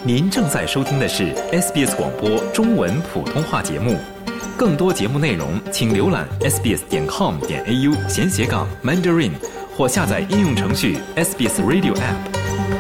您正在收听的是 SBS 广播中文普通话节目，更多节目内容请浏览 sbs.com.au/Mandarin 或下载应用程序 SBS Radio App。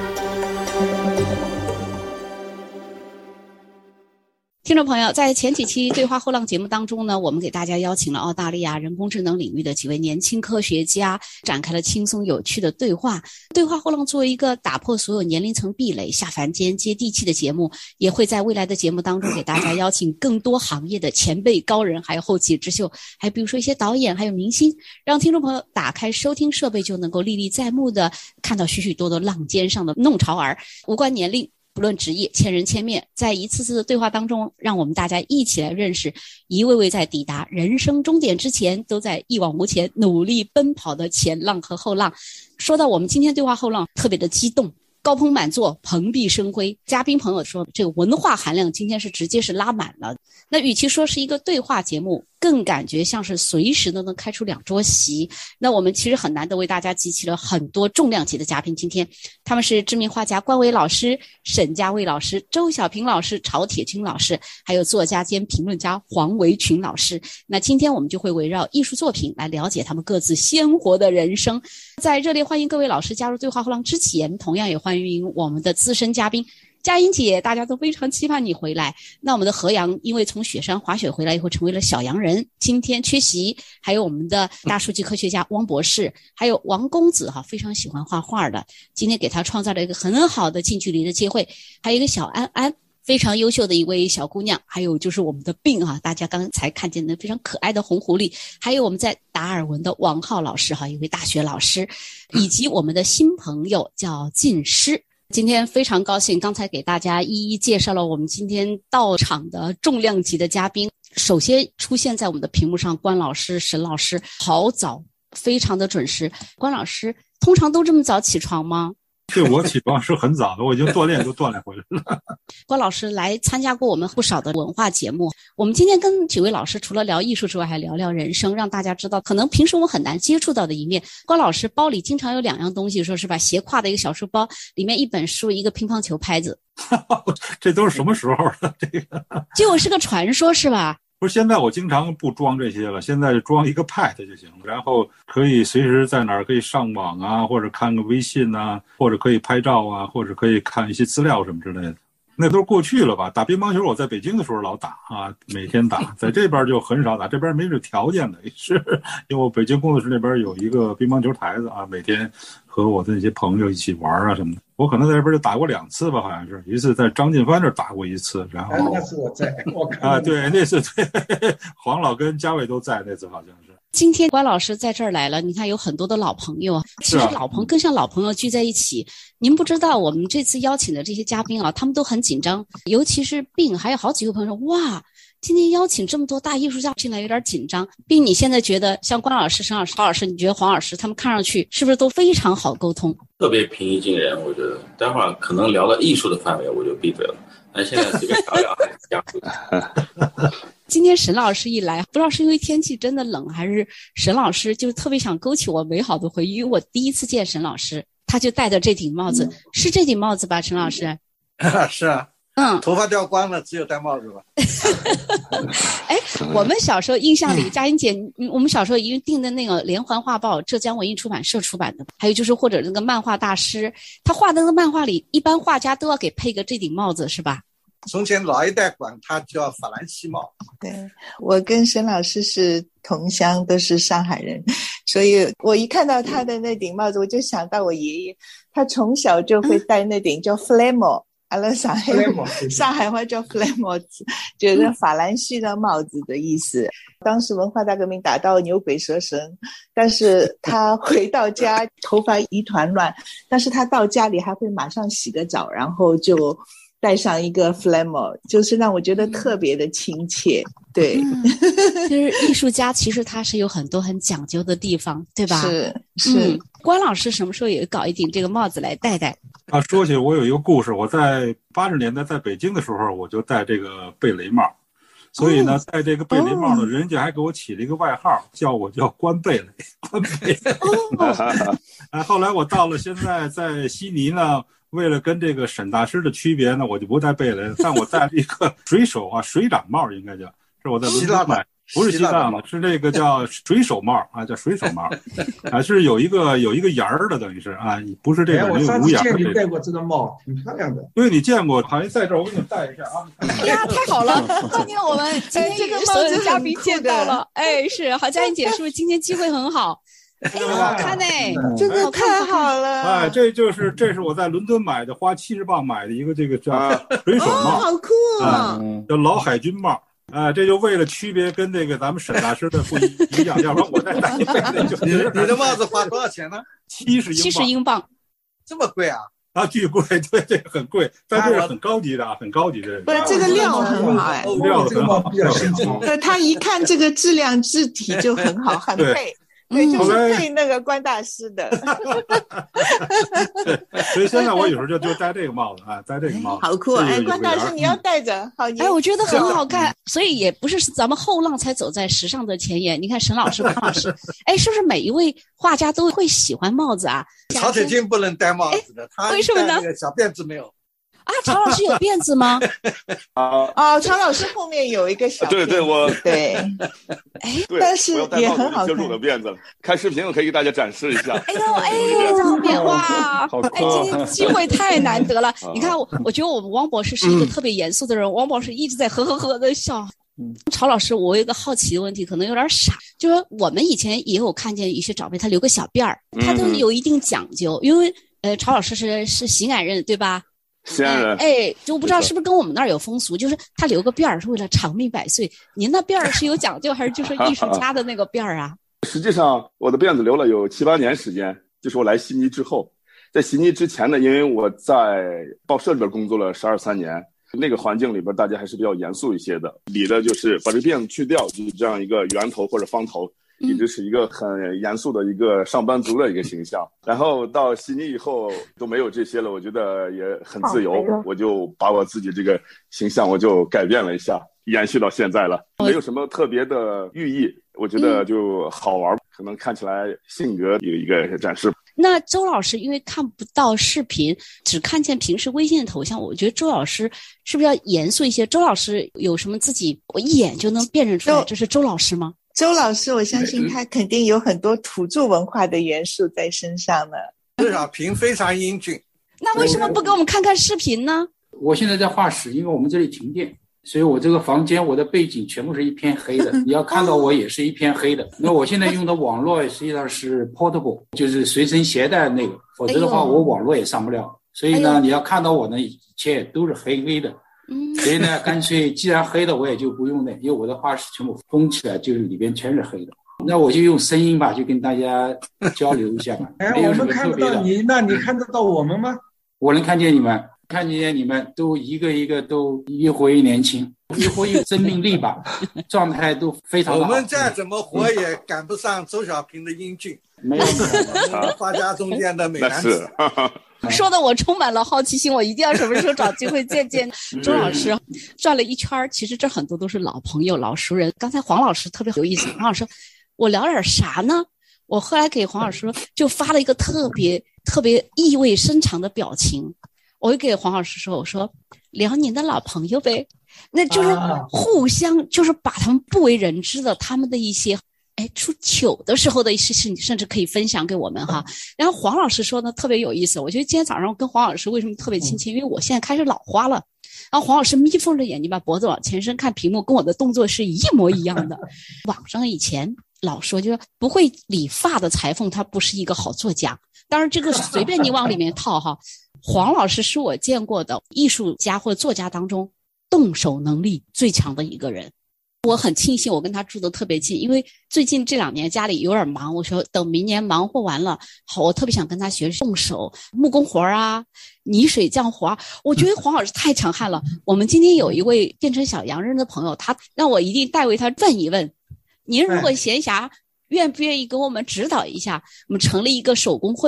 听众朋友，在前几期对话后浪节目当中呢，我们给大家邀请了澳大利亚人工智能领域的几位年轻科学家，展开了轻松有趣的对话。对话后浪作为一个打破所有年龄层壁垒、下凡间接地气的节目，也会在未来的节目当中给大家邀请更多行业的前辈高人，还有后起之秀，还比如说一些导演还有明星，让听众朋友打开收听设备就能够历历在目的看到许许多多浪尖上的弄潮儿，无关年龄不论职业，千人千面，在一次次的对话当中，让我们大家一起来认识一位位在抵达人生终点之前都在一往无前努力奔跑的前浪和后浪。说到我们今天对话后浪，特别的激动，高朋满座，蓬荜生辉。嘉宾朋友说，这个文化含量今天是直接是拉满了。那与其说是一个对话节目，更感觉像是随时都能开出两桌席。那我们其实很难得为大家集齐了很多重量级的嘉宾，今天他们是知名画家关伟老师、沈家卫老师、周小平老师、曹铁军老师，还有作家兼评论家黄维群老师。那今天我们就会围绕艺术作品来了解他们各自鲜活的人生。在热烈欢迎各位老师加入对话后浪之前，同样也欢迎我们的资深嘉宾佳音姐，大家都非常期盼你回来。那我们的何阳因为从雪山滑雪回来以后成为了小洋人，今天缺席。还有我们的大数据科学家汪博士，还有王公子非常喜欢画画的，今天给他创造了一个很好的近距离的机会。还有一个小安安，非常优秀的一位小姑娘，还有就是我们的病大家刚才看见的非常可爱的红狐狸，还有我们在达尔文的王浩老师一位大学老师，以及我们的新朋友叫进师。今天非常高兴，刚才给大家一一介绍了我们今天到场的重量级的嘉宾。首先出现在我们的屏幕上，关老师、沈老师，好早，非常的准时。关老师通常都这么早起床吗？ 对，我起床是很早的，我已经锻炼回来了。 关老师来参加过我们不少的文化节目，我们今天跟几位老师除了聊艺术之外，还聊聊人生，让大家知道可能平时我们很难接触到的一面。关老师包里经常有两样东西，说是吧，斜挎的一个小书包，里面一本书，一个乒乓球拍子。 这都是什么时候了？这个就是个传说是吧？ 不是，现在我经常不装这些了，现在装一个 Pad 就行了，然后可以随时在哪儿可以上网啊，或者看个微信啊，或者可以拍照啊，或者可以看一些资料什么之类的。那都是过去了吧？打乒乓球我在北京的时候老打每天打，在这边就很少打，这边没这条件的，是因为我北京工作室那边有一个乒乓球台子每天和我的那些朋友一起玩什么的。我可能在这边就打过2次吧，好像是一次在张晋帆这打过1次，然后那次我在，我看对，那次对，黄老跟嘉伟都在那次好像是。 今天关老师在这儿来了，你看有很多的老朋友，其实老朋友更像老朋友聚在一起。您不知道我们这次邀请的这些嘉宾他们都很紧张，尤其是病，还有好几个朋友说哇，今天邀请这么多大艺术家进来有点紧张。并你现在觉得像关老师、沈老师、郝老师，你觉得黄老师他们看上去是不是都非常好沟通？ 特别平易近人，我觉得待会儿可能聊到艺术的范围我就闭嘴了，但现在随便聊聊还是讲述。 今天沈老师一来，不知道是因为天气真的冷，还是沈老师就是特别想勾起我美好的回忆。因为我第一次见沈老师，他就戴着这顶帽子，是这顶帽子吧，沈老师？ 是啊，头发掉光了，只有戴帽子了。 哎，我们小时候印象里，佳音姐，我们小时候因为订的那个连环画报，浙江文艺出版社出版的，还有就是或者那个漫画大师，他画的那个漫画里，一般画家都要给配个这顶帽子，是吧？ 从前老一代管它叫法兰西帽。 对，我跟沈老师是同乡，都是上海人，所以我一看到他的那顶帽子，我就想到我爷爷，他从小就会戴那顶叫 Flamo，上海话叫 Flamo， 就是法兰西的帽子的意思。当时文化大革命打到牛鬼蛇神，但是他回到家头发一团乱，但是他到家里还会马上洗个澡，然后就带上一个 Flamo， 就是让我觉得特别的亲切。对， 就是艺术家其实他是有很多很讲究的地方，对吧？ 是。 关老师什么时候也搞一顶这个帽子来戴戴？ 说起我有一个故事，我在80年代在北京的时候，我就戴这个贝雷帽。 所以呢，戴这个贝雷帽呢，人家还给我起了一个外号，叫关贝雷，关贝雷。后来我到了现在在悉尼呢，为了跟这个沈大师的区别呢，我就不戴贝雷，但我戴了一个水长帽，应该叫，这我在伦敦买。不是西藏的，是这个叫水手帽啊，叫水手帽啊，是有一个沿儿的，等于是啊，不是这种没有无沿的。 我上次见你戴过这个帽，挺漂亮的。 对，你见过，好像在这儿，我给你戴一下啊。 哎呀，太好了！今天我们今天这个所有的嘉宾见到了，哎，是好，佳音姐是不是今天机会很好？哎，很好看呢， 这个太好了！ 哎，这是我在伦敦买的，花70磅买的一个这个叫水手帽， 好酷啊！ 叫老海军帽。这就为了区别跟那个咱们沈大师的不一样，要不然我再戴一辈子就。 你的帽子花多少钱呢 ？70英镑， 这么贵啊？ 啊，巨贵，对，这个很贵，但这是很高级的啊，很高级的。 不是这个料很好哎， 料很好， 比较新奇。 对，他一看这个质量质体就很好，很配。对，就是配那个关大师的。 所以现在我有时候就戴这个帽子啊，戴这个帽子。 好酷！哎，关大师你要戴着，好。 哎，我觉得很好看，所以也不是咱们后浪才走在时尚的前沿。你看沈老师、康老师，哎，是不是每一位画家都会喜欢帽子啊？ 曹雪芹不能戴帽子的，他为什么呢？ 小辫子没有。 啊，曹老师有辫子吗？ 曹老师后面有一个小辫子。 对，我对， 哎， 但是也很好看。 遮住我的辫子了，看视频我可以给大家展示一下。 哎呦，这后面哇，哎，今天机会太难得了。你看，我觉得我们汪博士是一个特别严肃的人，汪博士一直在呵呵呵的笑。曹老师，我有一个好奇的问题，可能有点傻，就是我们以前也有看见一些长辈，他留个小辫儿，他都有一定讲究，因为曹老师是西安人，对吧？ 西安人， 哎，就不知道是不是跟我们那儿有风俗，就是他留个辫儿是为了长命百岁。您那辫儿是有讲究，还是就是艺术家的那个辫儿啊？ 实际上，我的辫子留了有7、8年时间，就是我来悉尼之后。在悉尼之前呢，因为我在报社里边工作了12、13年，那个环境里边大家还是比较严肃一些的，理的就是把这辫子去掉，就是这样一个圆头或者方头。一直是一个很严肃的一个上班族的一个形象，然后到悉尼以后都没有这些了，我觉得也很自由，我就把我自己这个形象我就改变了一下，延续到现在了，没有什么特别的寓意，我觉得就好玩，可能看起来性格有一个展示。 那周老师因为看不到视频，只看见平时微信的头像，我觉得周老师是不是要严肃一些？周老师有什么自己我一眼就能辨认出来这是周老师吗？ 周老师，我相信他肯定有很多土著文化的元素在身上呢。 周小平非常英俊， 那为什么不给我们看看视频呢？ 我现在在画室，因为我们这里停电，所以我这个房间我的背景全部是一片黑的，你要看到我也是一片黑的。那我现在用的网络实际上是 portable， 就是随身携带的那个，否则的话我网络也上不了。所以呢，你要看到我呢，一切都是黑黑的。所以呢，干脆既然黑的我也就不用了，因为我的画室全部封起来，就是里边全是黑的。那我就用声音吧，就跟大家交流一下吧。 哎，我们看得到你，那你看得到我们吗？ 我能看见你们，看见你们都一个一个都越活越年轻，越活越生命力吧，状态都非常好。 我们再怎么活也赶不上周小平的英俊， 没有画家中间的美男子。 说的我充满了好奇心，我一定要什么时候找机会见见周老师。转了一圈，其实这很多都是老朋友、老熟人。刚才黄老师特别有意思，黄老师说我聊点啥呢？我后来给黄老师说，就发了一个特别意味深长的表情。我就给黄老师说，我说聊您的老朋友呗，那就是互相就是把他们不为人知的他们的一些出糗的时候的一些事，你甚至可以分享给我们哈。然后黄老师说呢特别有意思，我觉得今天早上我跟黄老师为什么特别亲切，因为我现在开始老花了。然后黄老师眯缝着眼睛把脖子往前伸看屏幕，跟我的动作是一模一样的。网上以前老说就是不会理发的裁缝他不是一个好作家，当然这个随便你往里面套哈。黄老师是我见过的艺术家或作家当中动手能力最强的一个人。我很庆幸我跟他住得特别近，因为最近这2年家里有点忙，我说等明年忙活完了，好，我特别想跟他学动手木工活啊、泥水匠活啊。我觉得黄老师太强悍了。我们今天有一位变成小洋人的朋友，他让我一定代为他问一问，您如果闲暇愿不愿意给我们指导一下，我们成立一个手工会，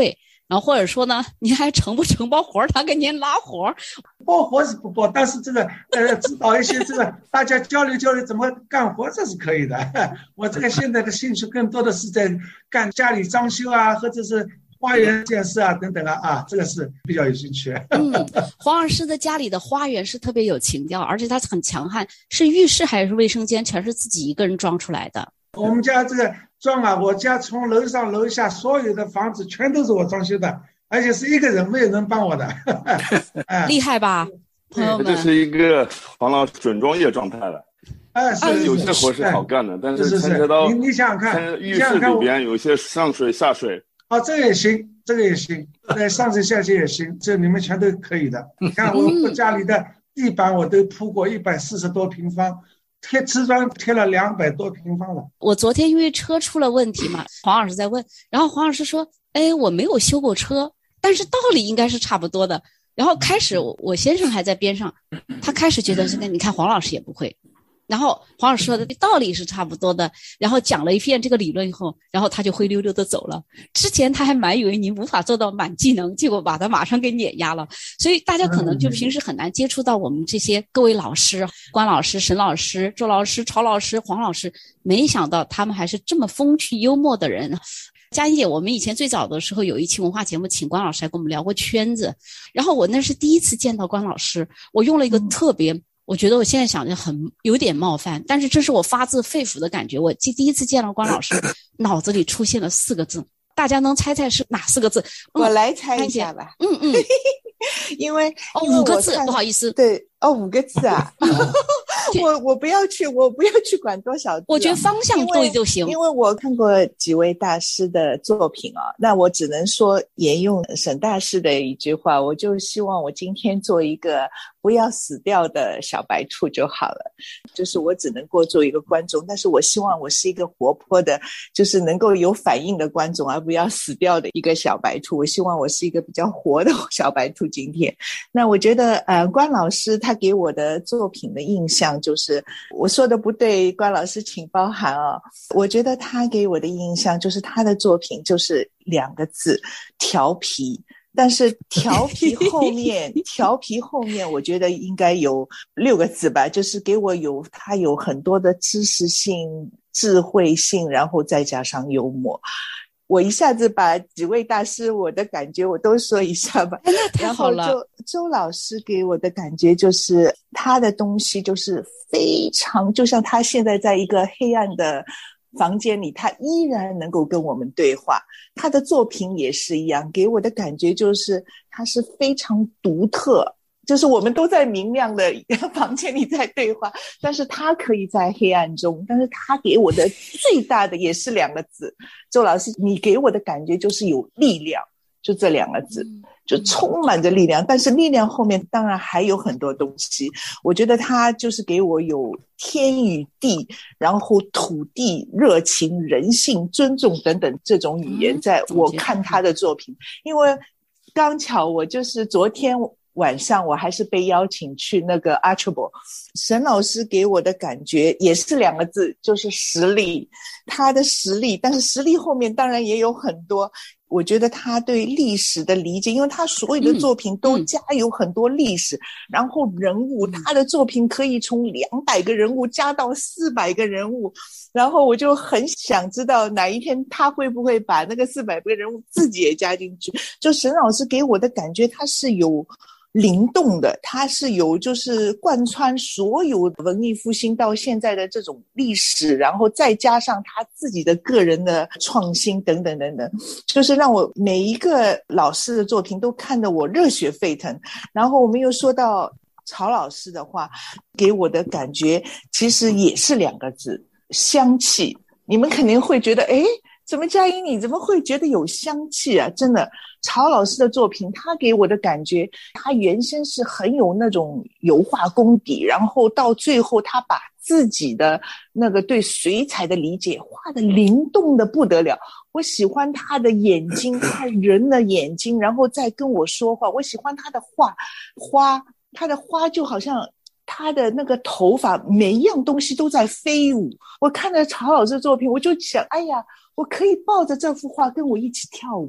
然后或者说呢，您还承不承包活，他给您拉活。 包活是不包，但是这个指导一些这个大家交流交流怎么干活，这是可以的。我这个现在的兴趣更多的是在干家里装修啊，或者是花园建设啊等等啊，这个是比较有兴趣。 黄老师的家里的花园是特别有情调，而且他很强悍，是浴室还是卫生间全是自己一个人装出来的。 我们家这个装啊，我家从楼上楼下所有的房子全都是我装修的，而且是一个人，没有人帮我的。 厉害吧，朋友们？ 这是一个黄老师准专业状态了。 是有些活是好干的，但是牵扯到你想想看， 浴室里边有些上水下水。 这个也行，这个也行，上水下水也行，这你们全都可以的。你看我家里的地板我都铺过140多平方。贴瓷砖贴了200多平方了。 我昨天因为车出了问题嘛，黄老师在问，然后黄老师说：“我没有修过车，但是道理应该是差不多的。”然后开始我先生还在边上，他开始觉得是你看黄老师也不会。然后黄老师说的道理是差不多的，然后讲了一遍这个理论以后，然后他就灰溜溜的走了。之前他还蛮以为您无法做到满技能，结果把他马上给碾压了。所以大家可能就平时很难接触到我们这些各位老师，关老师、沈老师、周老师、曹老师、黄老师，没想到他们还是这么风趣幽默的人。佳音姐，我们以前最早的时候有一期文化节目，请关老师来跟我们聊过圈子，然后我那是第一次见到关老师，我用了一个特别我觉得我现在想着有点冒犯，但是这是我发自肺腑的感觉。我第一次见到关老师，脑子里出现了4个字，大家能猜是哪4个字？ 我来猜一下吧。因为 5个字，不好意思。 对，5个字啊。我不要去管多少字， 我觉得方向对就行。 因为我看过几位大师的作品啊，那我只能说沿用沈大师的一句话，我就希望我今天做一个不要死掉的小白兔就好了。就是我只能够做一个观众，但是我希望我是一个活泼的，就是能够有反应的观众，而不要死掉的一个小白兔。我希望我是一个比较活的小白兔今天。那我觉得关老师他给我的作品的印象，就是我说的不对，关老师请包涵啊。我觉得他给我的印象就是他的作品就是2个字，调皮。但是调皮后面我觉得应该有6个字吧，就是给我他有很多的知识性、智慧性，然后再加上幽默。我一下子把几位大师我的感觉我都说一下吧。 那太好了。 然后周老师给我的感觉就是他的东西就是非常，就像他现在在一个黑暗的房间里，他依然能够跟我们对话。他的作品也是一样，给我的感觉就是他是非常独特，就是我们都在明亮的房间里在对话，但是他可以在黑暗中。但是他给我的最大的也是2个字，周老师你给我的感觉就是有力量，就这2个字，就充满着力量。但是力量后面当然还有很多东西，我觉得他就是给我有天与地，然后土地、热情、人性、尊重等等这种语言，在我看他的作品。因为刚巧我就是昨天晚上我还是被邀请去那个 Archibald， 沈老师给我的感觉也是2个字，就是实力。他的实力，但是实力后面当然也有很多，我觉得他对历史的理解，因为他所有的作品都加有很多历史，然后人物，他的作品可以从200个人物加到400个人物，然后我就很想知道哪一天他会不会把那个400个人物自己也加进去。就沈老师给我的感觉他是有灵动的，它是有就是贯穿所有文艺复兴到现在的这种历史，然后再加上他自己的个人的创新等等等等，就是让我每一个老师的作品都看得我热血沸腾。然后我们又说到曹老师的话，给我的感觉其实也是2个字，香气。你们肯定会觉得怎么佳音你怎么会觉得有香气啊？真的，曹老师的作品他给我的感觉，他原先是很有那种油画功底，然后到最后他把自己的那个对水彩的理解画得灵动的不得了。我喜欢他的眼睛，他人的眼睛，然后再跟我说话。我喜欢他的花，他的花就好像他的那个头发，每一样东西都在飞舞。我看了曹老师的作品，我就想，哎呀，我可以抱着这幅画跟我一起跳舞。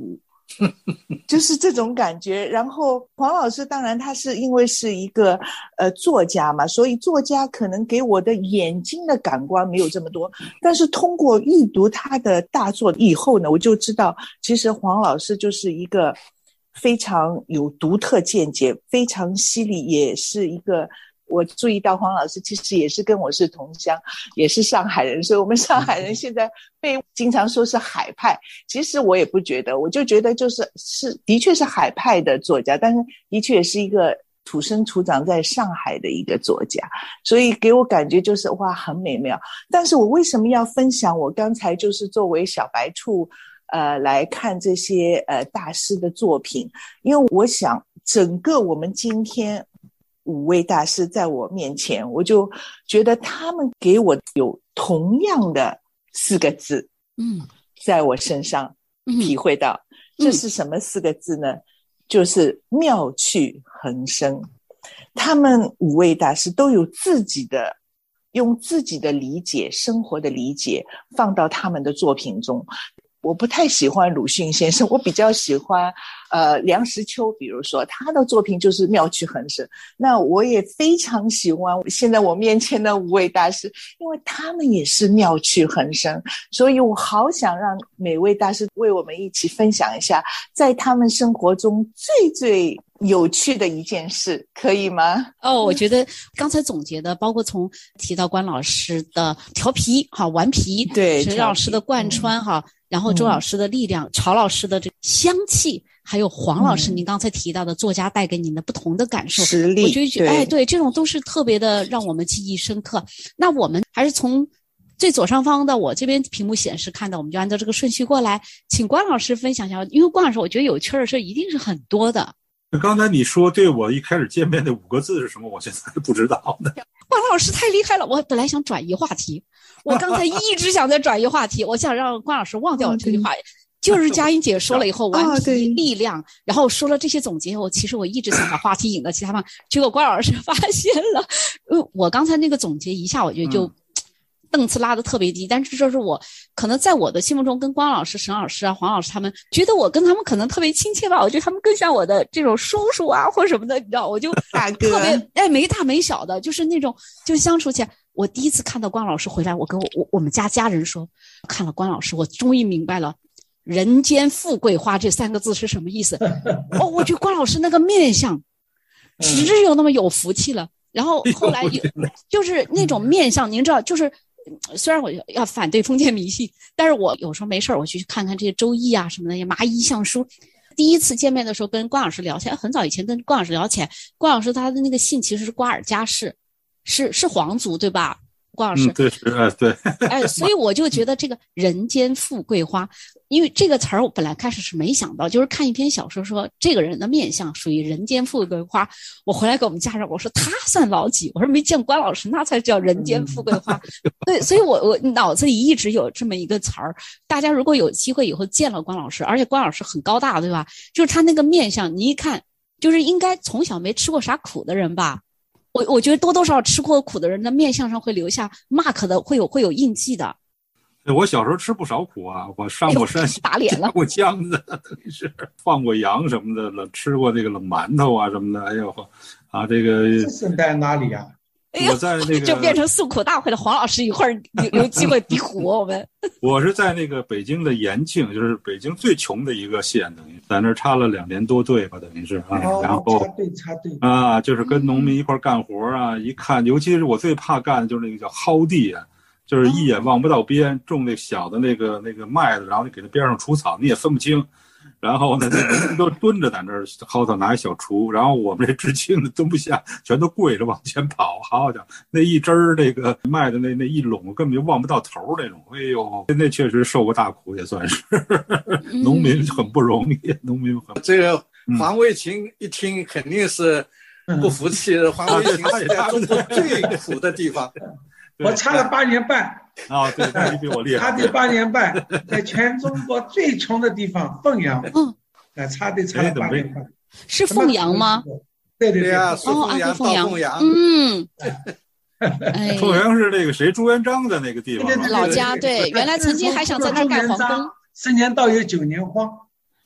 就是这种感觉。然后黄老师当然他是因为是一个作家嘛，所以作家可能给我的眼睛的感官没有这么多，但是通过阅读他的大作以后呢，我就知道其实黄老师就是一个非常有独特见解，非常犀利，也是一个，我注意到黄老师其实也是跟我是同乡，也是上海人，所以我们上海人现在被经常说是海派，其实我也不觉得，我就觉得是的确是海派的作家，但是的确也是一个土生土长在上海的一个作家，所以给我感觉就是哇很美妙。但是我为什么要分享我刚才就是作为小白兔来看这些大师的作品，因为我想整个我们今天5位大师在我面前，我就觉得他们给我有同样的4个字，在我身上体会到，这是什么4个字呢？就是妙趣横生。他们5位大师都有用自己的理解，生活的理解放到他们的作品中。我不太喜欢鲁迅先生，我比较喜欢梁实秋，比如说他的作品就是妙趣横生。那我也非常喜欢现在我面前的5位大师，因为他们也是妙趣横生，所以我好想让每位大师为我们一起分享一下在他们生活中最最有趣的一件事，可以吗？ 我觉得刚才总结的，包括从提到关老师的调皮顽皮， 对， 陈老师的贯穿然后周老师的力量，曹老师的这个香气，还有黄老师您刚才提到的作家带给您的不同的感受， 实力， 我觉得对，这种都是特别的让我们记忆深刻。那我们还是从最左上方的我这边屏幕显示看到，我们就按照这个顺序过来，请关老师分享一下，因为关老师我觉得有趣的事一定是很多的。 刚才你说对我一开始见面的5个字是什么，我现在还不知道呢。 关老师太厉害了，我本来想转移话题，我刚才一直想在转移话题，我想让关老师忘掉这句话，就是佳音姐说了以后，顽皮力量，然后说了这些总结后，其实我一直想把话题引到其他方，结果关老师发现了，我刚才那个总结一下，我觉得就档次拉得特别低，但是这是我可能在我的心目中跟关老师、沈老师黄老师他们觉得我跟他们可能特别亲切吧，我觉得他们更像我的这种叔叔或者什么的，你知道，我就大哥特别没大没小的，就是那种就相处起来。我第一次看到关老师回来，我跟我们家人说，看了关老师，我终于明白了人间富贵花这3个字是什么意思。我觉得关老师那个面相只有那么有福气了。然后后来就是那种面相，您知道，就是虽然我要反对封建迷信，但是我有时候没事我去看看这些周易啊什么的，麻衣相书。第一次见面的时候跟关老师聊起来，很早以前跟关老师聊起来，关老师他的那个姓其实是瓜尔佳氏，是皇族对吧？关老师， 对， 对，所以我就觉得这个人间富贵花，因为这个词儿我本来开始是没想到，就是看一篇小说说这个人的面相属于人间富贵花，我回来给我们家人我说他算老几，我说没见关老师那才叫人间富贵花。对，所以我脑子里一直有这么一个词儿，大家如果有机会以后见了关老师，而且关老师很高大对吧，就是他那个面相你一看就是应该从小没吃过啥苦的人吧，我觉得多多少少吃过苦的人的面相上会留下 mark 的，会有印记的。 我小时候吃不少苦啊，我上过山， 打脸了， 过江子，等于是放过羊什么的，吃过那个冷馒头啊什么的。哎呦啊，这个这是在哪里啊？ 我在那个就变成诉苦大会的黄老师，一会儿有机会比虎我们。 我是在那个北京的延庆，就是北京最穷的一个县，等于在那儿插了2年多队吧，等于是啊。然后插队啊，就是跟农民一块干活啊，一看，尤其是我最怕干的就是那个叫薅地啊，就是一眼望不到边，种那小的那个麦子，然后你给它边上除草，你也分不清。然后呢，都蹲着在那儿薅草，拿一小锄，然后我们这知青的蹲不下，全都跪着往前跑。好家伙，那一针儿那个麦的那一垄根本就望不到头那种。哎呦，那确实受过大苦，也算是。农民很不容易，农民很这个黄卫勤一听肯定是不服气的。黄卫勤是在中国最苦的地方。 我插了8年半啊，对，你比我厉害。 插队8年半，在全中国最穷的地方凤阳，插队插了8年半。 是凤阳吗？ 对啊，是凤阳到凤阳。 凤阳是那个谁朱元璋的那个地方， 老家。对，原来曾经还想在那儿盖皇宫。 10年稻有9年荒。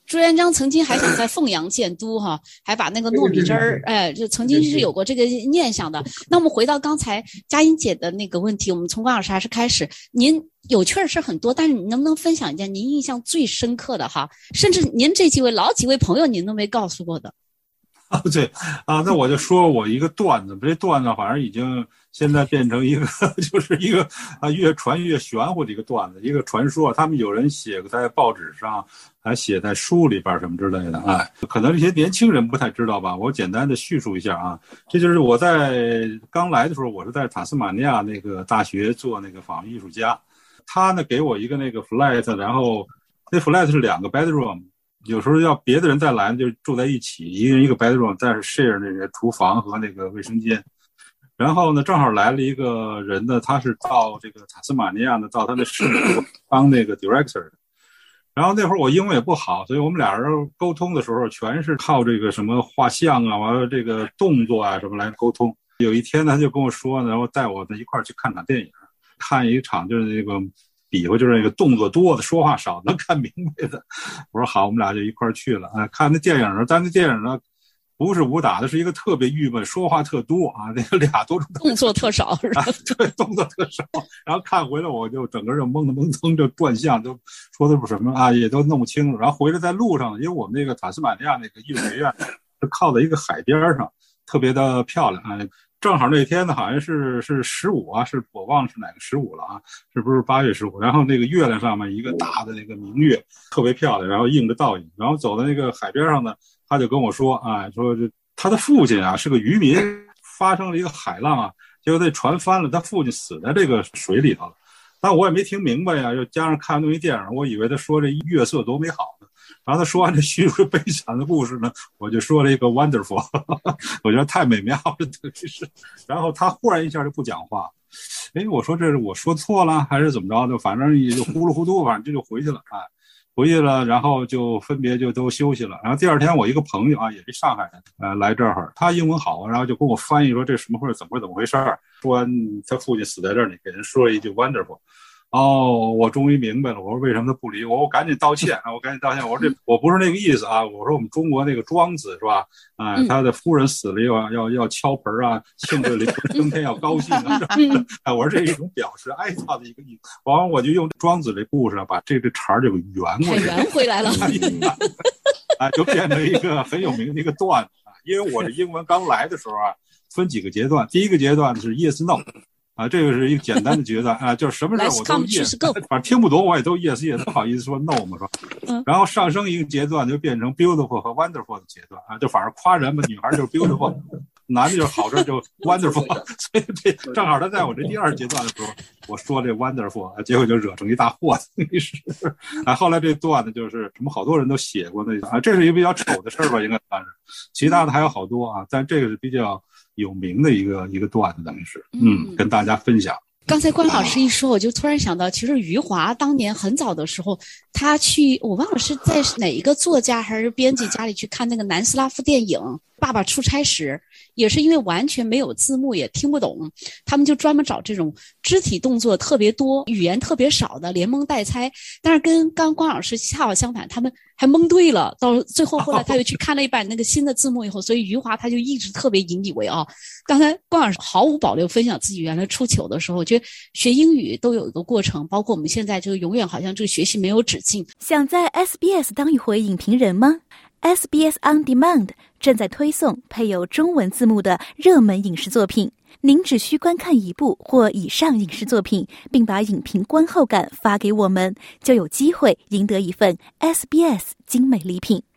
朱元璋曾经还想在凤阳建都哈，还把那个糯米汁儿，就曾经是有过这个念想的。那我们回到刚才佳音姐的那个问题，我们从关老师还是开始，您有趣的事很多，但是你能不能分享一件您印象最深刻的哈？甚至您这老几位朋友您都没告诉过的。 对啊，那我就说我一个段子，这段子好像已经现在变成一个就是一个越传越玄乎的一个段子，一个传说。他们有人写在报纸上，还写在书里边什么之类的。可能这些年轻人不太知道吧，我简单的叙述一下啊。这就是我在刚来的时候，我是在塔斯马尼亚那个大学做那个访问艺术家，他呢给我一个那个 flat， 然后那 flat 是2个 bedroom。有时候要别的人再来就住在一起，一个人一个 bedroom， 但是 share 那个厨房和那个卫生间。然后呢，正好来了一个人呢，他是到这个塔斯马尼亚呢，到他的市当那个 director 的。然后那会儿我英文也不好，所以我们俩人沟通的时候全是靠这个什么画像啊，完了这个动作啊什么来沟通。有一天呢，他就跟我说呢，然后带我呢一块儿去看场电影，看一场就是那个比划，就是那个动作多的说话少能看明白的。我说好，我们俩就一块儿去了。看那电影呢，但那电影呢不是武打的，是一个特别郁闷，说话特多啊，那个2多钟动作特少是吧？ 对，动作特少。然后看回来我就整个就懵蹭就断相，就说的是什么啊，也都弄不清楚。然后回来在路上，因为我们那个塔斯马尼亚那个艺术学院是靠在一个海边上，特别的漂亮啊。正好那天呢，好像是15啊，是我忘了是哪个15了啊？是不是8月15？然后那个月亮上面一个大的那个明月，特别漂亮，然后映着倒影。然后走到那个海边上呢，他就跟我说说他的父亲啊是个渔民，发生了一个海浪啊，结果那船翻了，他父亲死在这个水里头了。但我也没听明白呀，又加上看那么一电影，我以为他说这月色多美好呢。然后他说完这叙述悲惨的故事呢，我就说了一个 wonderful， 我觉得太美妙了，特别是。然后他忽然一下就不讲话，我说这是我说错了还是怎么着的？反正也就糊里糊涂，反正这就回去了回去了，然后就分别就都休息了。然后第二天我一个朋友啊，也是上海人，来这儿，他英文好，然后就跟我翻译说这什么或者怎么回事儿，说他父亲死在这儿，你给人说了一句 wonderful。我终于明白了，我说为什么他不理我，我赶紧道歉我赶紧道歉，我说我不是那个意思啊，我说我们中国那个庄子是吧？他的夫人死了要敲盆啊，庆祝灵魂升天要高兴啊，我说这是一种表示哀悼的一个意思。完了我就用庄子这故事把这茬就圆回来了， 就变成一个很有名的一个段子。因为我这英文刚来的时候分几个阶段，第一个阶段是 yes no。这个是一个简单的阶段就是什么事我都 yes， 反正听不懂我也都 yes， 不好意思说 no 嘛，是吧？然后上升一个阶段就变成 beautiful 和 wonderful 的阶段就反正夸人嘛，女孩就是 beautiful， 男的就是好事就 wonderful， 所以这正好他在我这第2阶段的时候，我说这 wonderful， 结果就惹成一大祸。后来这段子就是什么好多人都写过那这是一个比较丑的事吧，应该算是，其他的还有好多但这个是比较有名的一个段子，等于是跟大家分享。 刚才关老师一说，我就突然想到，其实余华当年很早的时候，他去我忘了是在哪一个作家还是编辑家里去看那个南斯拉夫电影《爸爸出差时》，也是因为完全没有字幕也听不懂，他们就专门找这种肢体动作特别多、语言特别少的连蒙带猜。但是跟刚关老师恰好相反，他们还蒙对了。到最后后来他又去看了一版那个新的字幕以后，所以余华他就一直特别引以为傲。刚才关老师毫无保留分享自己原来出糗的时候，我觉得学英语都有一个过程，包括我们现在就永远好像这个学习没有止境。 想在 SBS 当一回影评人吗？ SBS On Demand 正在推送配有中文字幕的热门影视作品，您只需观看一部或以上影视作品，并把影评观后感发给我们，就有机会赢得一份 SBS 精美礼品。